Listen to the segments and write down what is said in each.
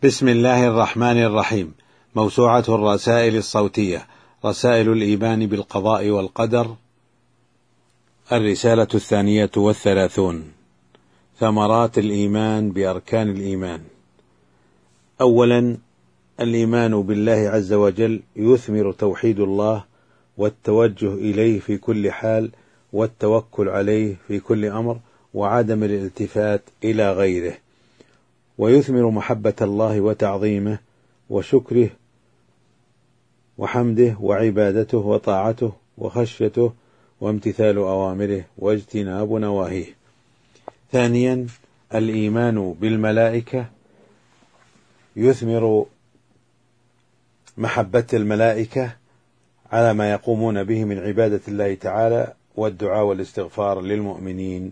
بسم الله الرحمن الرحيم. موسوعة الرسائل الصوتية، رسائل الإيمان بالقضاء والقدر، الرسالة 32. ثمرات الإيمان بأركان الإيمان. أولا، الإيمان بالله عز وجل يثمر توحيد الله والتوجه إليه في كل حال والتوكل عليه في كل أمر وعدم الالتفات إلى غيره، ويثمر محبة الله وتعظيمه وشكره وحمده وعبادته وطاعته وخشيته وامتثال أوامره واجتناب نواهيه. ثانيا، الإيمان بالملائكة يثمر محبة الملائكة على ما يقومون به من عبادة الله تعالى والدعاء والاستغفار للمؤمنين،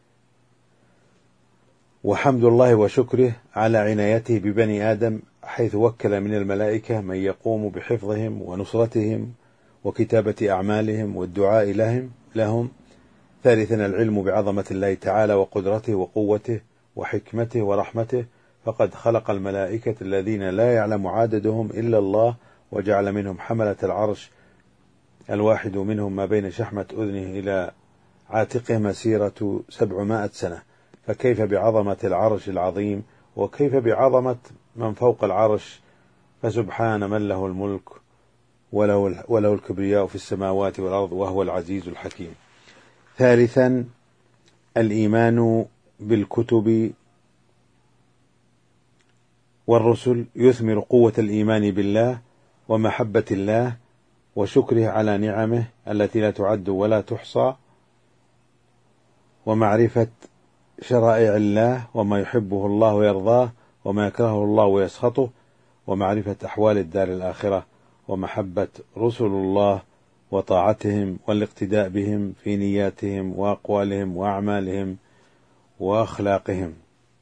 وحمد الله وشكره على عنايته ببني آدم، حيث وكل من الملائكة من يقوم بحفظهم ونصرتهم وكتابة أعمالهم والدعاء لهم. ثالثا، العلم بعظمة الله تعالى وقدرته وقوته وحكمته ورحمته، فقد خلق الملائكة الذين لا يعلم عددهم إلا الله، وجعل منهم حملة العرش، الواحد منهم ما بين شحمة أذنه إلى عاتقه مسيرة 700 سنة، فكيف بعظمة العرش العظيم، وكيف بعظمة من فوق العرش، فسبحان من له الملك وله الكبرياء في السماوات والأرض وهو العزيز الحكيم. ثالثا، الإيمان بالكتب والرسل يثمر قوة الإيمان بالله ومحبة الله وشكره على نعمه التي لا تعد ولا تحصى، ومعرفة شرائع الله وما يحبه الله ويرضاه وما يكرهه الله ويسخطه، ومعرفة أحوال الدار الآخرة، ومحبة رسل الله وطاعتهم والاقتداء بهم في نياتهم وأقوالهم وأعمالهم وأخلاقهم.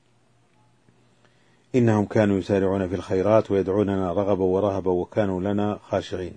إنهم كانوا يسارعون في الخيرات ويدعوننا رغبا ورهبا وكانوا لنا خاشعين.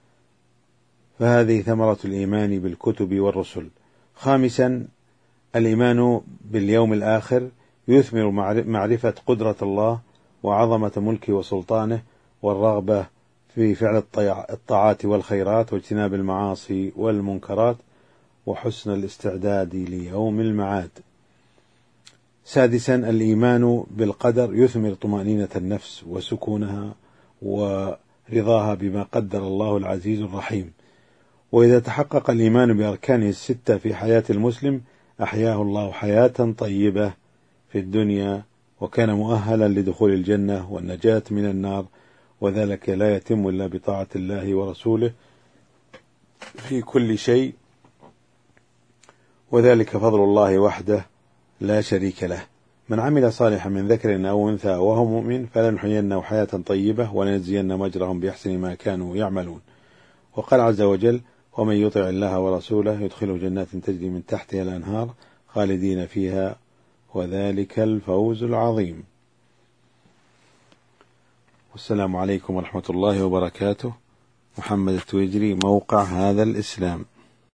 فهذه ثمرة الإيمان بالكتب والرسل. خامسا، الإيمان باليوم الآخر يثمر معرفة قدرة الله وعظمة ملكه وسلطانه، والرغبة في فعل الطاعات والخيرات واجتناب المعاصي والمنكرات، وحسن الاستعداد ليوم المعاد. سادسا، الإيمان بالقدر يثمر طمأنينة النفس وسكونها ورضاها بما قدر الله العزيز الرحيم. وإذا تحقق الإيمان بأركانه الستة في حياة المسلم أحياه الله حياة طيبة في الدنيا، وكان مؤهلا لدخول الجنة والنجاة من النار، وذلك لا يتم إلا بطاعة الله ورسوله في كل شيء، وذلك فضل الله وحده لا شريك له. من عمل صالحا من ذكر أو أنثى وهو مؤمن فلنحيينه حياة طيبة ولنجزين مجرهم بأحسن ما كانوا يعملون. وقال عز وجل: ومن يطع الله ورسوله يدخله جنات تجري من تحتها الأنهار خالدين فيها وذلك الفوز العظيم. والسلام عليكم ورحمة الله وبركاته. محمد التويجري، موقع هذا الإسلام.